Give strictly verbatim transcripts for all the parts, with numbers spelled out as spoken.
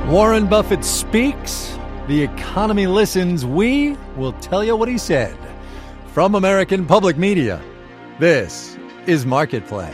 Warren Buffett speaks. The economy listens. We will tell you what he said. From American Public Media, this is Marketplace.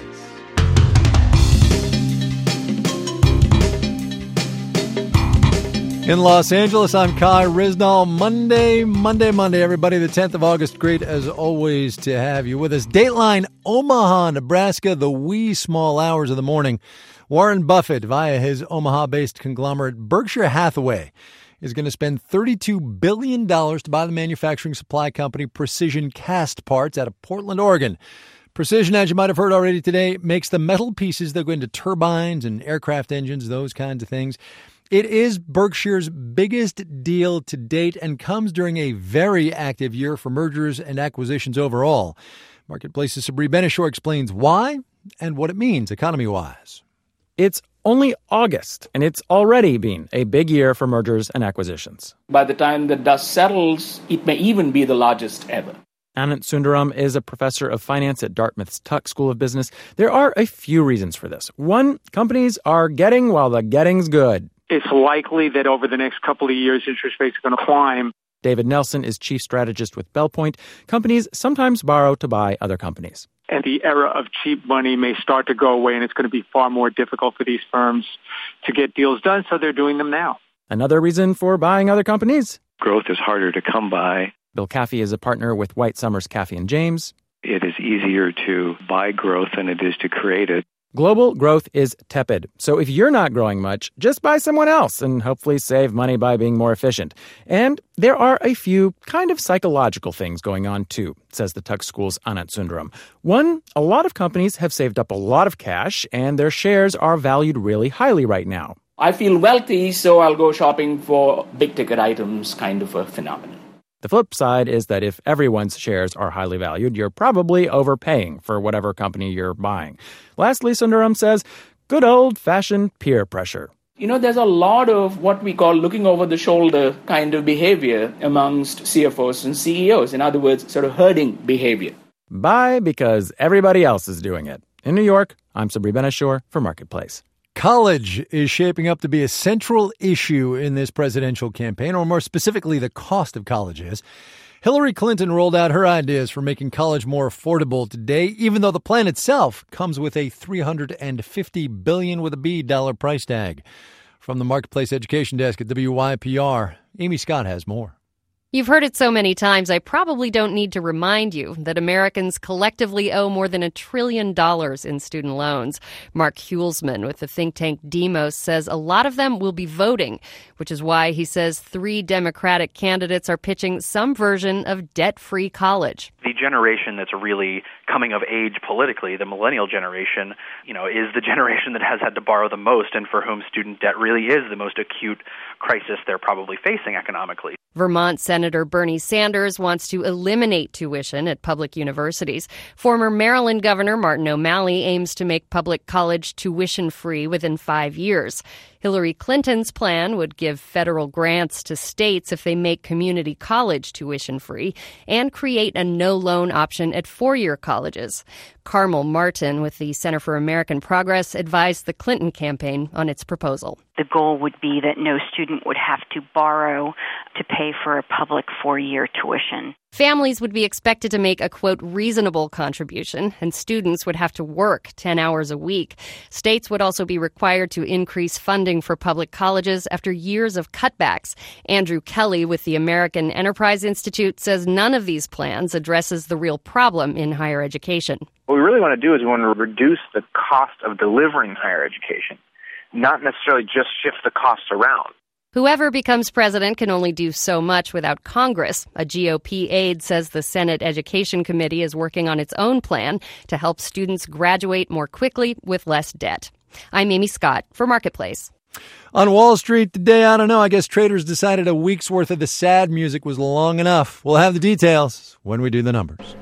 In Los Angeles, I'm Kai Risnall. Monday, Monday, Monday, everybody, the tenth of August. Great, as always, to have you with us. Dateline, Omaha, Nebraska, the wee small hours of the morning. Warren Buffett, via his Omaha-based conglomerate Berkshire Hathaway, is going to spend thirty-two billion dollars to buy the manufacturing supply company Precision Cast Parts out of Portland, Oregon. Precision, as you might have heard already today, makes the metal pieces that go into turbines and aircraft engines, those kinds of things. It is Berkshire's biggest deal to date and comes during a very active year for mergers and acquisitions overall. Marketplace's Sabri Benishore explains why and what it means economy-wise. It's only August, and it's already been a big year for mergers and acquisitions. By the time the dust settles, it may even be the largest ever. Anant Sundaram is a professor of finance at Dartmouth's Tuck School of Business. There are a few reasons for this. One, companies are getting while the getting's good. It's likely that over the next couple of years, interest rates are going to climb. David Nelson is chief strategist with BellPoint. Companies sometimes borrow to buy other companies. And the era of cheap money may start to go away, and it's going to be far more difficult for these firms to get deals done, so they're doing them now. Another reason for buying other companies? Growth is harder to come by. Bill Caffey is a partner with White Summers, Caffey and James. It is easier to buy growth than it is to create it. Global growth is tepid. So if you're not growing much, just buy someone else and hopefully save money by being more efficient. And there are a few kind of psychological things going on too, says the Tuck School's Anant Sundaram. One, a lot of companies have saved up a lot of cash and their shares are valued really highly right now. I feel wealthy, so I'll go shopping for big-ticket items, kind of a phenomenon. The flip side is that if everyone's shares are highly valued, you're probably overpaying for whatever company you're buying. Lastly, Sundaram says, good old-fashioned peer pressure. You know, there's a lot of what we call looking over the shoulder kind of behavior amongst C F Os and C E Os. In other words, sort of herding behavior. Buy because everybody else is doing it. In New York, I'm Sabri Benishore for Marketplace. College is shaping up to be a central issue in this presidential campaign, or more specifically, the cost of colleges. Hillary Clinton rolled out her ideas for making college more affordable today, even though the plan itself comes with a three hundred fifty billion dollars with a B dollar price tag. From the Marketplace Education Desk at W Y P R, Amy Scott has more. You've heard it so many times, I probably don't need to remind you that Americans collectively owe more than a trillion dollars in student loans. Mark Hulsman with the think tank Demos says a lot of them will be voting, which is why he says three Democratic candidates are pitching some version of debt-free college. The generation that's really coming of age politically, the millennial generation, you know, is the generation that has had to borrow the most and for whom student debt really is the most acute crisis they're probably facing economically. Vermont Senator Bernie Sanders wants to eliminate tuition at public universities. Former Maryland Governor Martin O'Malley aims to make public college tuition-free within five years. Hillary Clinton's plan would give federal grants to states if they make community college tuition-free and create a no-loan option at four-year colleges. Carmel Martin with the Center for American Progress advised the Clinton campaign on its proposal. The goal would be that no student would have to borrow to pay for a public four-year tuition. Families would be expected to make a, quote, reasonable contribution, and students would have to work ten hours a week. States would also be required to increase funding for public colleges after years of cutbacks. Andrew Kelly with the American Enterprise Institute says none of these plans addresses the real problem in higher education. What we really want to do is we want to reduce the cost of delivering higher education, not necessarily just shift the costs around. Whoever becomes president can only do so much without Congress. A G O P aide says the Senate Education Committee is working on its own plan to help students graduate more quickly with less debt. I'm Amy Scott for Marketplace. On Wall Street today, I don't know, I guess traders decided a week's worth of the sad music was long enough. We'll have the details when we do the numbers.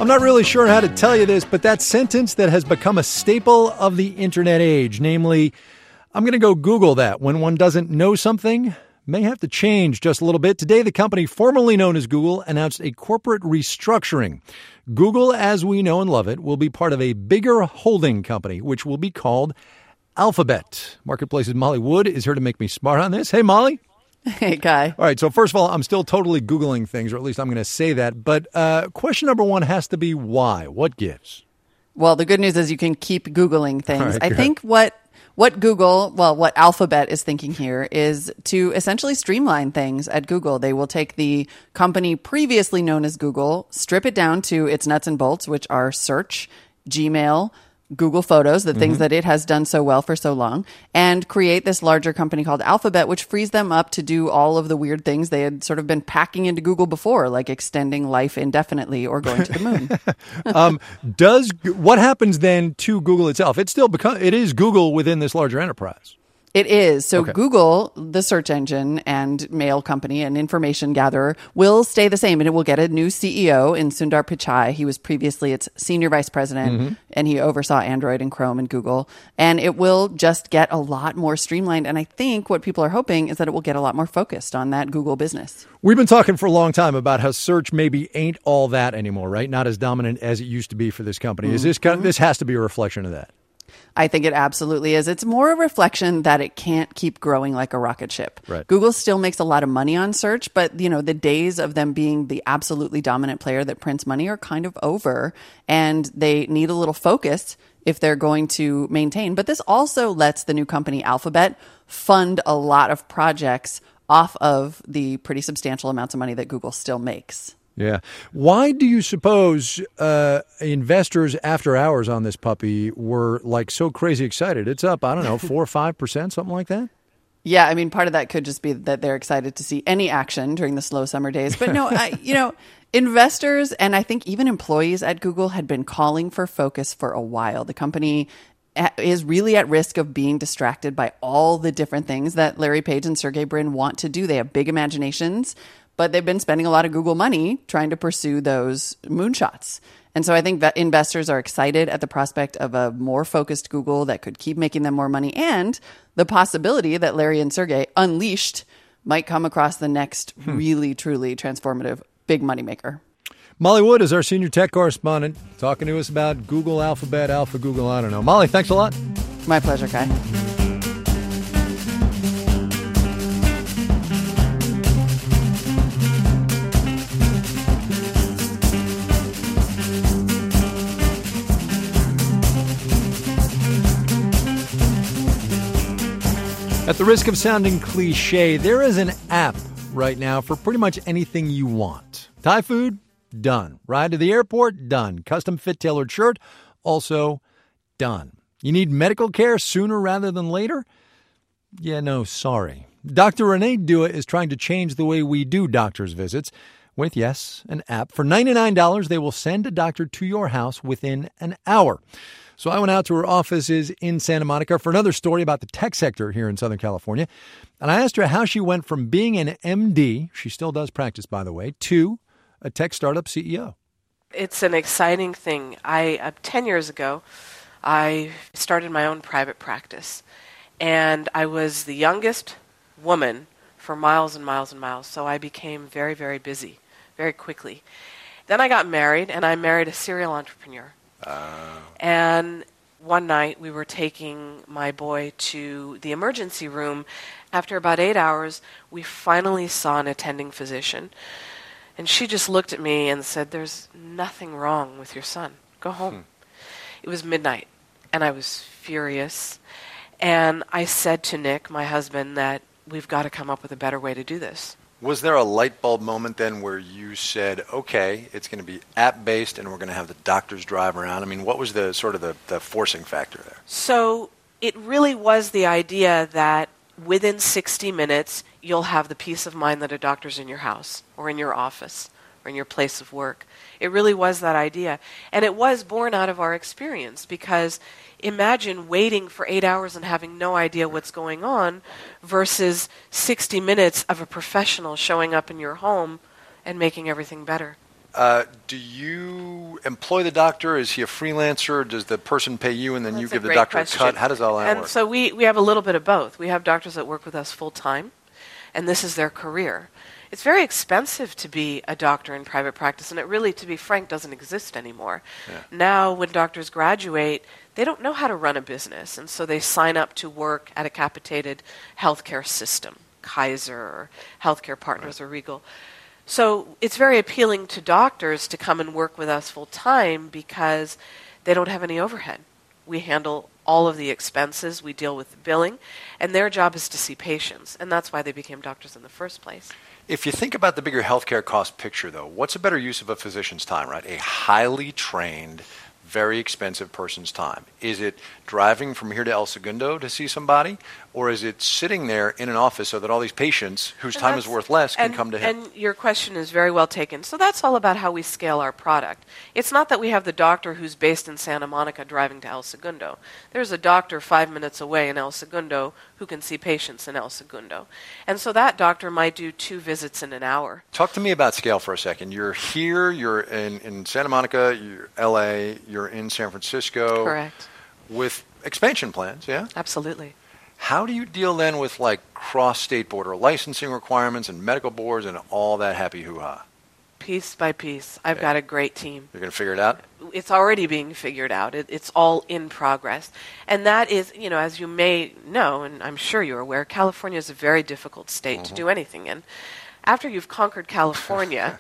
I'm not really sure how to tell you this, but that sentence that has become a staple of the internet age, namely, I'm going to go Google that when one doesn't know something, may have to change just a little bit. Today, the company formerly known as Google announced a corporate restructuring. Google, as we know and love it, will be part of a bigger holding company, which will be called Alphabet. Marketplace's Molly Wood is here to make me smart on this. Hey, Molly. Hey, Guy. All right, so first of all, I'm still totally Googling things, or at least I'm going to say that. But uh, question number one has to be why? What gives? Well, the good news is you can keep Googling things. All right, I good. think what what Google, well, what Alphabet is thinking here is to essentially streamline things at Google. They will take the company previously known as Google, strip it down to its nuts and bolts, which are search, Gmail, Google Photos, the mm-hmm. things that it has done so well for so long, and create this larger company called Alphabet, which frees them up to do all of the weird things they had sort of been packing into Google before, like extending life indefinitely or going to the moon. um, does what happens then to Google itself? It still become it is Google within this larger enterprise. It is. So Okay. Google, the search engine and mail company and information gatherer, will stay the same, and it will get a new C E O in Sundar Pichai. He was previously its senior vice president, Mm-hmm. and he oversaw Android and Chrome and Google. And it will just get a lot more streamlined. And I think what people are hoping is that it will get a lot more focused on that Google business. We've been talking for a long time about how search maybe ain't all that anymore, right? Not as dominant as it used to be for this company. Is this kind of, this has to be a reflection of that? I think it absolutely is. It's more a reflection that it can't keep growing like a rocket ship. Right. Google still makes a lot of money on search, but you know, the days of them being the absolutely dominant player that prints money are kind of over, and they need a little focus if they're going to maintain. But this also lets the new company Alphabet fund a lot of projects off of the pretty substantial amounts of money that Google still makes. Yeah. Why do you suppose uh, investors after hours on this puppy were like so crazy excited? It's up, I don't know, four or five percent, something like that? Yeah, I mean, part of that could just be that they're excited to see any action during the slow summer days. But no, I, you know, investors and I think even employees at Google had been calling for focus for a while. The company is really at risk of being distracted by all the different things that Larry Page and Sergey Brin want to do. They have big imaginations, but they've been spending a lot of Google money trying to pursue those moonshots. And so I think that investors are excited at the prospect of a more focused Google that could keep making them more money, and the possibility that Larry and Sergey unleashed might come across the next hmm. really, truly transformative big moneymaker. Molly Wood is our senior tech correspondent, talking to us about Google, Alphabet, Alpha Google, I don't know. Molly, thanks a lot. My pleasure, Kai. At the risk of sounding cliche, there is an app right now for pretty much anything you want. Thai food? Done. Ride to the airport? Done. Custom fit tailored shirt? Also done. You need medical care sooner rather than later? Yeah, no, sorry. Doctor Renee Dua is trying to change the way we do doctor's visits with, yes, an app. For ninety-nine dollars, they will send a doctor to your house within an hour. So I went out to her offices in Santa Monica for another story about the tech sector here in Southern California. And I asked her how she went from being an M D, she still does practice, by the way, to a tech startup C E O. It's an exciting thing. I uh, ten years ago, I started my own private practice. And I was the youngest woman for miles and miles and miles. So I became very, very busy very quickly. Then I got married, and I married a serial entrepreneur. Uh. And one night we were taking my boy to the emergency room. After about eight hours, we finally saw an attending physician. And she just looked at me and said, "There's nothing wrong with your son. Go home." Hmm. It was midnight, and I was furious. And I said to Nick, my husband, that we've got to come up with a better way to do this. Was there a light bulb moment then where you said, okay, it's going to be app-based and we're going to have the doctors drive around? I mean, what was the sort of the, the forcing factor there? So it really was the idea that within sixty minutes, you'll have the peace of mind that a doctor's in your house or in your office or in your place of work. It really was that idea. And it was born out of our experience, because imagine waiting for eight hours and having no idea what's going on versus sixty minutes of a professional showing up in your home and making everything better. Uh, do you employ the doctor? Is he a freelancer? Does the person pay you and then That's you give a the great doctor question. a cut? How does all that and work? so we, we have a little bit of both. We have doctors that work with us full time, and this is their career. It's very expensive to be a doctor in private practice, and it really, to be frank, doesn't exist anymore. Yeah. Now, when doctors graduate, they don't know how to run a business, and so they sign up to work at a capitated healthcare system, Kaiser or Healthcare Partners right. or Regal. So it's very appealing to doctors to come and work with us full time because they don't have any overhead. We handle all of the expenses, we deal with the billing, and their job is to see patients, and that's why they became doctors in the first place. If you think about the bigger healthcare cost picture, though, what's a better use of a physician's time, right? A highly trained, very expensive person's time. Is it driving from here to El Segundo to see somebody, or is it sitting there in an office so that all these patients whose And time is worth less can and, come to him? And your question is very well taken. So that's all about how we scale our product. It's not that we have the doctor who's based in Santa Monica driving to El Segundo. There's a doctor five minutes away in El Segundo who can see patients in El Segundo. And so that doctor might do two visits in an hour. Talk to me about scale for a second. You're here, you're in, in Santa Monica, you're L A, you're in San Francisco. Correct. With expansion plans, yeah? Absolutely. How do you deal then with like cross-state border licensing requirements and medical boards and all that happy hoo-ha? Piece by piece. I've Okay. got a great team. You're going to figure it out? It's already being figured out. It, it's all in progress. And that is, you know, as you may know, and I'm sure you're aware, California is a very difficult state Mm-hmm. to do anything in. After you've conquered California,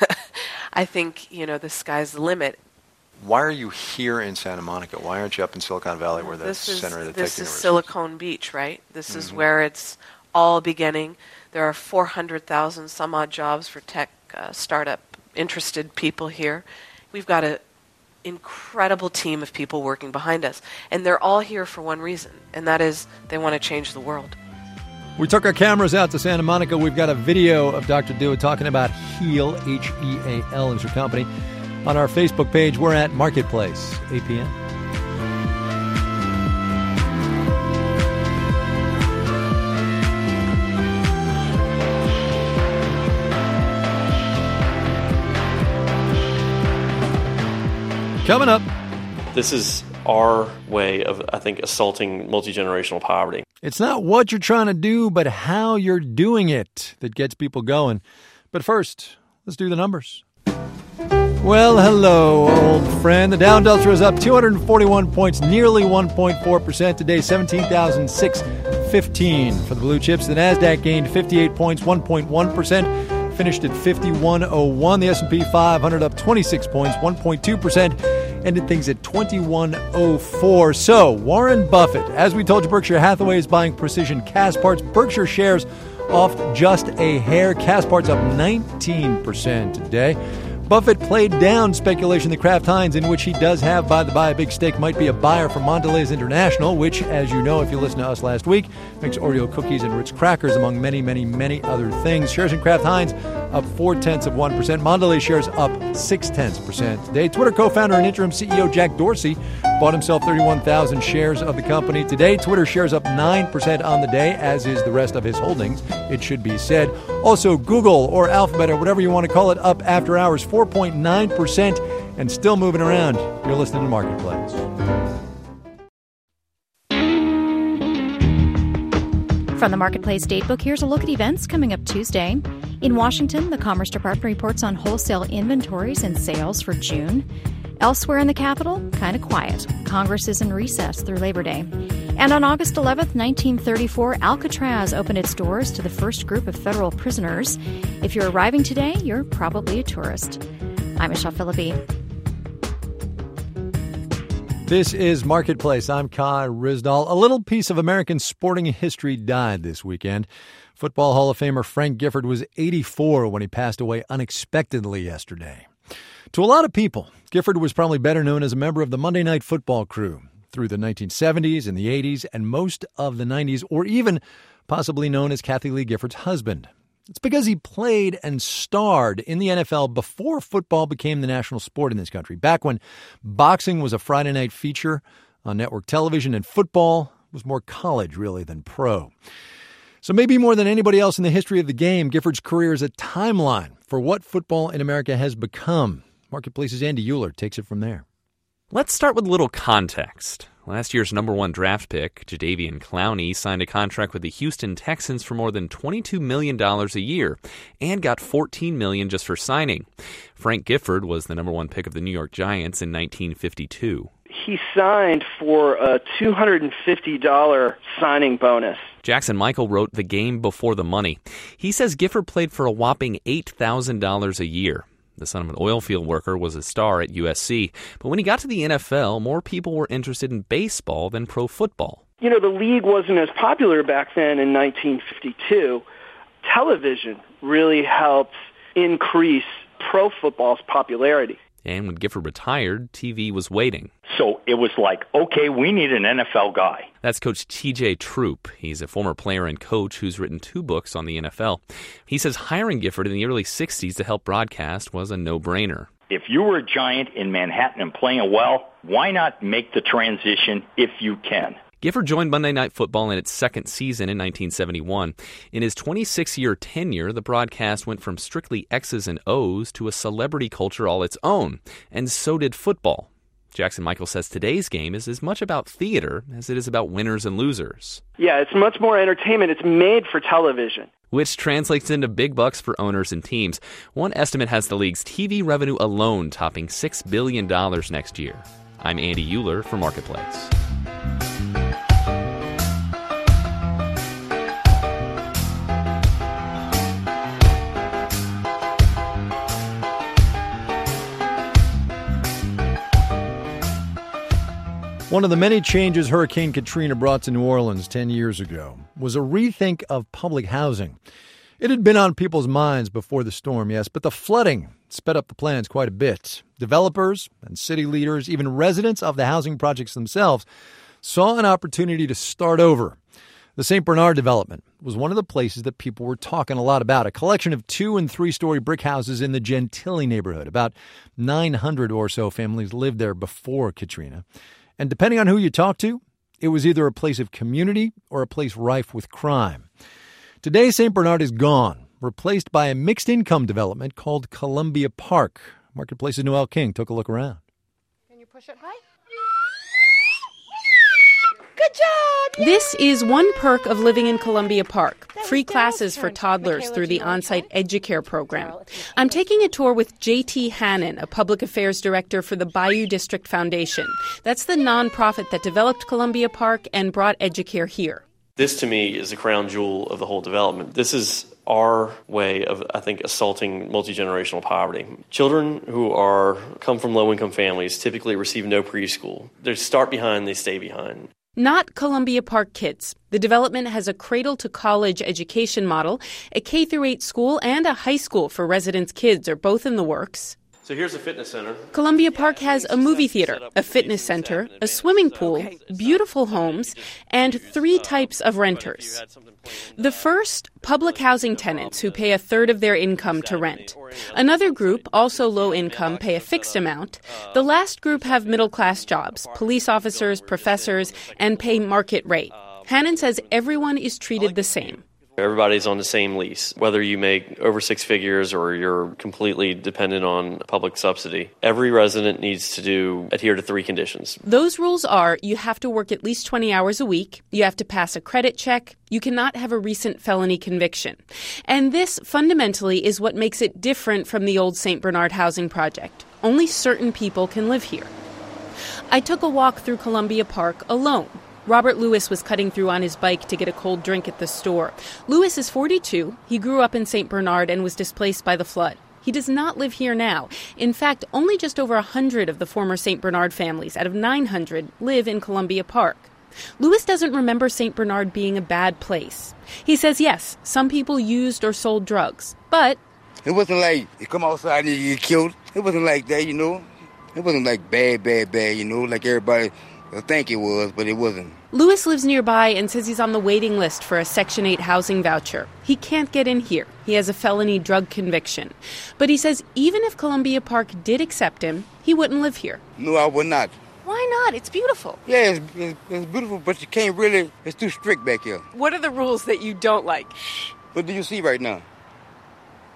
I think, you know, the sky's the limit. Why are you here in Santa Monica? Why aren't you up in Silicon Valley where the this is, center of the tech This is university? Silicon Beach, right? This is Mhm. where it's all beginning. There are four hundred thousand some odd jobs for tech uh, startup interested people here. We've got an incredible team of people working behind us, and they're all here for one reason, and that is they want to change the world. We took our cameras out to Santa Monica. We've got a video of Doctor Dewitt talking about Heal, H E A L is her company. On our Facebook page, we're at Marketplace, A P N. Coming up. This is our way of, I think, assaulting multi-generational poverty. It's not what you're trying to do, but how you're doing it that gets people going. But first, let's do the numbers. Well, hello, old friend. The Dow Industrial is up two hundred forty-one points, nearly one point four percent today, seventeen thousand six hundred fifteen. For the blue chips, the NASDAQ gained fifty-eight points, one point one percent, finished at fifty-one oh one. The S and P five hundred up twenty-six points, one point two percent, ended things at twenty-one oh four. So, Warren Buffett, as we told you, Berkshire Hathaway is buying Precision Castparts. Berkshire shares off just a hair. Castparts up nineteen percent today. Buffett played down speculation that Kraft Heinz, in which he does have, by the by, a big stake, might be a buyer for Mondelez International, which, as you know, if you listened to us last week, makes Oreo cookies and Ritz crackers, among many, many, many other things. Shares in Kraft Heinz up four-tenths of one percent. Mondelez shares up six-tenths percent today. Twitter co-founder and interim C E O Jack Dorsey bought himself thirty-one thousand shares of the company today. Twitter shares up nine percent on the day, as is the rest of his holdings, it should be said. Also, Google or Alphabet or whatever you want to call it, up after hours, four point nine percent, and still moving around. You're listening to Marketplace. From the Marketplace Datebook, here's a look at events coming up Tuesday. In Washington, the Commerce Department reports on wholesale inventories and sales for June. Elsewhere in the capital, kind of quiet. Congress is in recess through Labor Day. And on August eleventh, nineteen thirty-four, Alcatraz opened its doors to the first group of federal prisoners. If you're arriving today, you're probably a tourist. I'm Michelle Philippi. This is Marketplace. I'm Kai Risdall. A little piece of American sporting history died this weekend. Football Hall of Famer Frank Gifford was eighty-four when he passed away unexpectedly yesterday. To a lot of people, Gifford was probably better known as a member of the Monday Night Football crew through the nineteen seventies and the eighties and most of the nineties, or even possibly known as Kathy Lee Gifford's husband. It's because he played and starred in the N F L before football became the national sport in this country, back when boxing was a Friday night feature on network television and football was more college, really, than pro. So maybe more than anybody else in the history of the game, Gifford's career is a timeline for what football in America has become. Marketplace's Andy Euler takes it from there. Let's start with a little context. Last year's number one draft pick, Jadeveon Clowney, signed a contract with the Houston Texans for more than twenty-two million dollars a year and got fourteen million dollars just for signing. Frank Gifford was the number one pick of the New York Giants in nineteen fifty-two. He signed for a two hundred fifty dollars signing bonus. Jackson Michael wrote The Game Before the Money. He says Gifford played for a whopping eight thousand dollars a year. The son of an oil field worker was a star at U S C, but when he got to the N F L, more people were interested in baseball than pro football. You know, the league wasn't as popular back then in nineteen fifty-two. Television really helped increase pro football's popularity. And when Gifford retired, T V was waiting. So it was like, okay, we need an N F L guy. That's Coach T J Troop. He's a former player and coach who's written two books on the N F L. He says hiring Gifford in the early sixties to help broadcast was a no-brainer. If you were a Giant in Manhattan and playing well, why not make the transition if you can? Gifford joined Monday Night Football in its second season in nineteen seventy-one. In his twenty-six-year tenure, the broadcast went from strictly X's and O's to a celebrity culture all its own, and so did football. Jackson Michael says today's game is as much about theater as it is about winners and losers. Yeah, it's much more entertainment. It's made for television. Which translates into big bucks for owners and teams. One estimate has the league's T V revenue alone topping six billion dollars next year. I'm Andy Euler for Marketplace. One of the many changes Hurricane Katrina brought to New Orleans ten years ago was a rethink of public housing. It had been on people's minds before the storm, yes, but the flooding sped up the plans quite a bit. Developers and city leaders, even residents of the housing projects themselves, saw an opportunity to start over. The Saint Bernard development was one of the places that people were talking a lot about, a collection of two- and three-story brick houses in the Gentilly neighborhood. About nine hundred or so families lived there before Katrina. And depending on who you talk to, it was either a place of community or a place rife with crime. Today, Saint Bernard is gone, replaced by a mixed-income development called Columbia Park. Marketplace's Noel King took a look around. Can you push it high? Good job! Yay! This is one perk of living in Columbia Park. Free classes for toddlers through the on-site EduCare program. I'm taking a tour with J T Hannon, a public affairs director for the Bayou District Foundation. That's the nonprofit that developed Columbia Park and brought EduCare here. This, to me, is the crown jewel of the whole development. This is our way of, I think, assaulting multi-generational poverty. Children who are come from low-income families typically receive no preschool. They start behind, they stay behind. Not Columbia Park kids. The development has a cradle-to-college education model. A K through eight school and a high school for residents' kids are both in the works. So here's a fitness center. Columbia Park has a movie theater, a fitness center, a swimming pool, beautiful homes, and three types of renters. The first, public housing tenants who pay a third of their income to rent. Another group, also low income, pay a fixed amount. The last group have middle-class jobs, police officers, professors, and pay market rate. Hannon says everyone is treated the same. Everybody's on the same lease. Whether you make over six figures or you're completely dependent on public subsidy, every resident needs to do adhere to three conditions. Those rules are you have to work at least twenty hours a week, you have to pass a credit check, you cannot have a recent felony conviction. And this, fundamentally, is what makes it different from the old Saint Bernard housing project. Only certain people can live here. I took a walk through Columbia Park alone. Robert Lewis was cutting through on his bike to get a cold drink at the store. Lewis is forty-two. He grew up in Saint Bernard and was displaced by the flood. He does not live here now. In fact, only just over one hundred of the former Saint Bernard families out of nine hundred live in Columbia Park. Lewis doesn't remember Saint Bernard being a bad place. He says, yes, some people used or sold drugs, but... It wasn't like you come outside and you get killed. It wasn't like that, you know. It wasn't like bad, bad, bad, you know, like everybody... I think it was, but it wasn't. Lewis lives nearby and says he's on the waiting list for a Section eight housing voucher. He can't get in here. He has a felony drug conviction. But he says even if Columbia Park did accept him, he wouldn't live here. No, I would not. Why not? It's beautiful. Yeah, it's, it's, it's beautiful, but you can't really, it's too strict back here. What are the rules that you don't like? What do you see right now?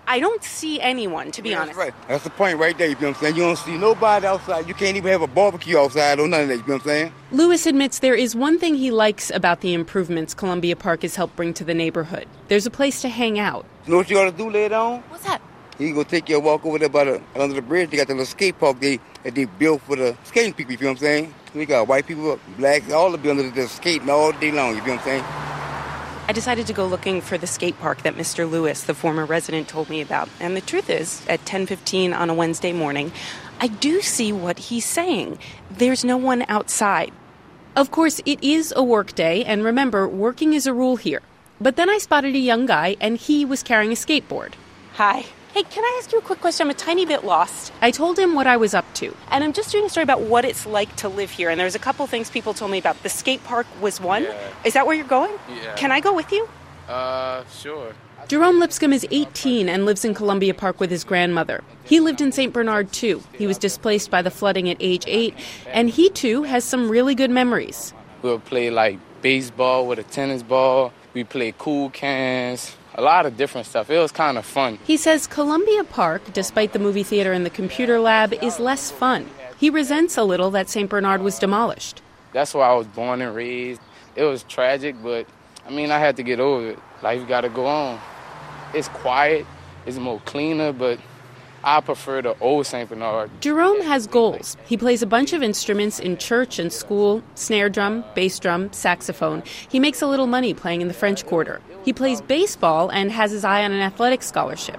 I don't see anyone, to be Yeah, honest. That's right. That's the point right there, you know what I'm saying? You don't see nobody outside. You can't even have a barbecue outside or none of that, you know what I'm saying? Lewis admits there is one thing he likes about the improvements Columbia Park has helped bring to the neighborhood. There's a place to hang out. You know what you ought to do later on? What's that? You go take your walk over there by the, under the bridge. They got the little skate park they, that they built for the skating people, you feel what I'm saying? We got white people, blacks, all to be under the skating all day long, you feel what I'm saying? I decided to go looking for the skate park that Mister Lewis, the former resident, told me about. And the truth is, at ten fifteen on a Wednesday morning, I do see what he's saying. There's no one outside. Of course, it is a work day, and remember, working is a rule here. But then I spotted a young guy, and he was carrying a skateboard. Hi. Hey, can I ask you a quick question? I'm a tiny bit lost. I told him what I was up to, and I'm just doing a story about what it's like to live here. And there's a couple things people told me about. The skate park was one. Yeah. Is that where you're going? Yeah. Can I go with you? Uh, sure. Jerome Lipscomb is eighteen and lives in Columbia Park with his grandmother. He lived in Saint Bernard, too. He was displaced by the flooding at age eight, and he, too, has some really good memories. We'll play, like, baseball with a tennis ball. We play cool cans. A lot of different stuff. It was kind of fun. He says Columbia Park, despite the movie theater and the computer lab, is less fun. He resents a little that Saint Bernard was demolished. That's where I was born and raised. It was tragic, but, I mean, I had to get over it. Life got to go on. It's quiet. It's more cleaner, but I prefer the old Saint Bernard. Jerome has goals. He plays a bunch of instruments in church and school, snare drum, bass drum, saxophone. He makes a little money playing in the French Quarter. He plays baseball and has his eye on an athletic scholarship.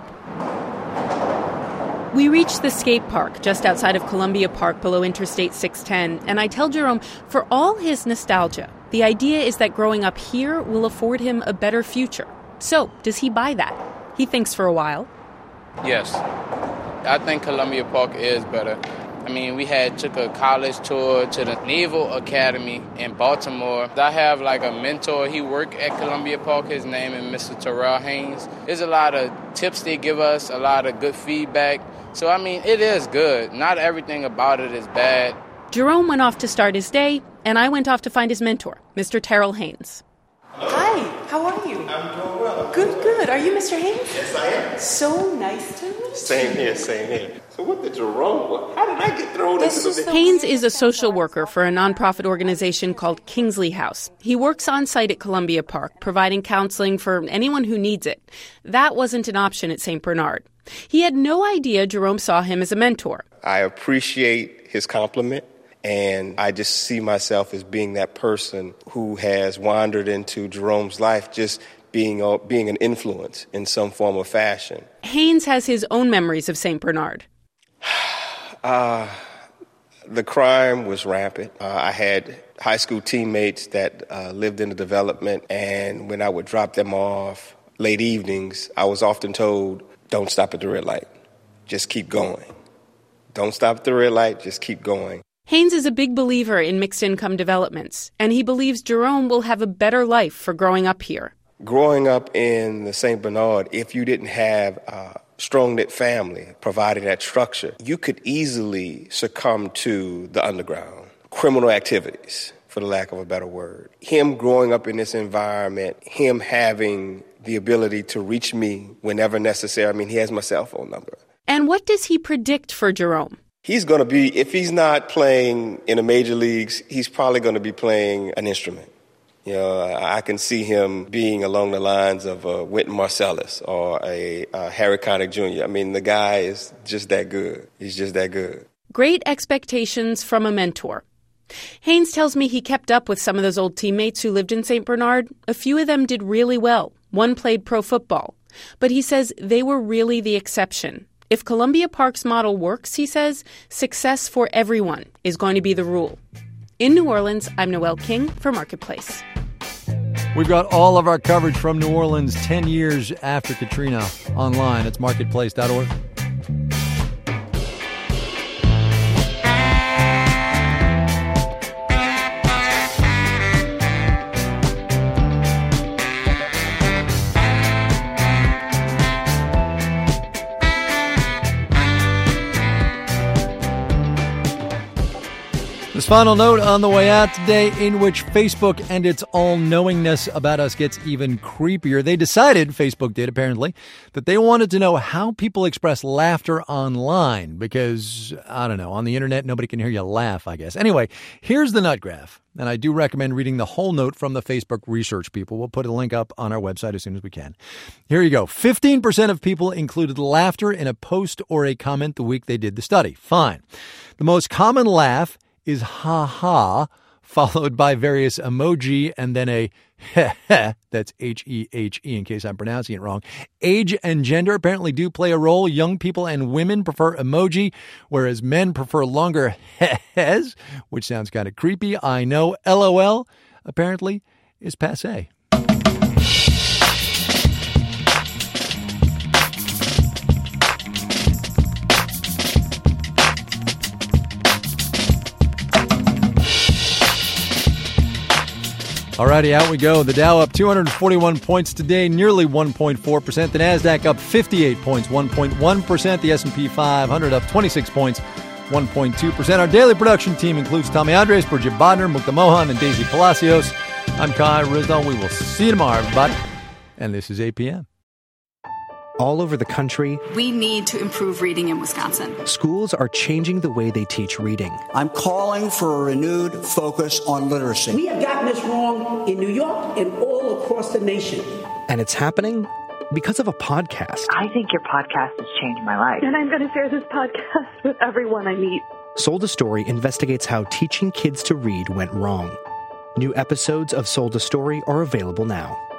We reach the skate park just outside of Columbia Park below Interstate six ten, and I tell Jerome, for all his nostalgia, the idea is that growing up here will afford him a better future. So, does he buy that? He thinks for a while. Yes. I think Columbia Park is better. I mean, we had took a college tour to the Naval Academy in Baltimore. I have like a mentor. He worked at Columbia Park. His name is Mister Terrell Haynes. There's a lot of tips they give us, a lot of good feedback. So, I mean, it is good. Not everything about it is bad. Jerome went off to start his day, and I went off to find his mentor, Mister Terrell Haynes. Hi, how are you? I'm doing well. Good, good. Are you Mister Haynes? Yes, I am. So nice to meet you. Same here, same here. So what did Jerome, what, how did I get thrown This into is the... Haynes is a social worker for a nonprofit organization called Kingsley House. He works on site at Columbia Park, providing counseling for anyone who needs it. That wasn't an option at Saint Bernard. He had no idea Jerome saw him as a mentor. I appreciate his compliment, and I just see myself as being that person who has wandered into Jerome's life, just being a, being an influence in some form or fashion. Haynes has his own memories of Saint Bernard. Uh, the crime was rampant. Uh, I had high school teammates that uh, lived in the development, and when I would drop them off late evenings, I was often told, don't stop at the red light. Just keep going. Don't stop at the red light. Just keep going. Haynes is a big believer in mixed-income developments, and he believes Jerome will have a better life for growing up here. Growing up in the Saint Bernard, if you didn't have a strong-knit family providing that structure, you could easily succumb to the underground, criminal activities, for the lack of a better word. Him growing up in this environment, him having the ability to reach me whenever necessary. I mean, he has my cell phone number. And what does he predict for Jerome? He's going to be, if he's not playing in the major leagues, he's probably going to be playing an instrument. You know, I can see him being along the lines of uh, Wynton Marsalis or a uh, Harry Connick Junior I mean, the guy is just that good. He's just that good. Great expectations from a mentor. Haynes tells me he kept up with some of those old teammates who lived in Saint Bernard. A few of them did really well. One played pro football. But he says they were really the exception. If Columbia Park's model works, he says, success for everyone is going to be the rule. In New Orleans, I'm Noelle King for Marketplace. We've got all of our coverage from New Orleans ten years after Katrina online. It's marketplace dot org. The This final note on the way out today, in which Facebook and its all-knowingness about us gets even creepier. They decided, Facebook did apparently, that they wanted to know how people express laughter online because, I don't know, on the internet, nobody can hear you laugh, I guess. Anyway, here's the nut graph, and I do recommend reading the whole note from the Facebook research people. We'll put a link up on our website as soon as we can. Here you go. fifteen percent of people included laughter in a post or a comment the week they did the study. Fine. The most common laugh is ha ha, followed by various emoji and then a heh heh, that's H E H E in case I'm pronouncing it wrong. Age and gender apparently do play a role. Young people and women prefer emoji, whereas men prefer longer heh hehs, which sounds kind of creepy. I know. LOL apparently is passé. Alrighty, out we go. The Dow up two hundred forty-one points today, nearly one point four percent. The Nasdaq up fifty-eight points, one point one percent. The S and P five hundred up twenty-six points, one point two percent. Our daily production team includes Tommy Andres, Bridget Bodner, Mukta Mohan, and Daisy Palacios. I'm Kai Rizdal. We will see you tomorrow, everybody. And this is A P M. All over the country, we need to improve reading in Wisconsin. Schools are changing the way they teach reading. I'm calling for a renewed focus on literacy. We have gotten this wrong in New York and all across the nation. And it's happening because of a podcast. I think your podcast has changed my life. And I'm going to share this podcast with everyone I meet. Sold a Story investigates how teaching kids to read went wrong. New episodes of Sold a Story are available now.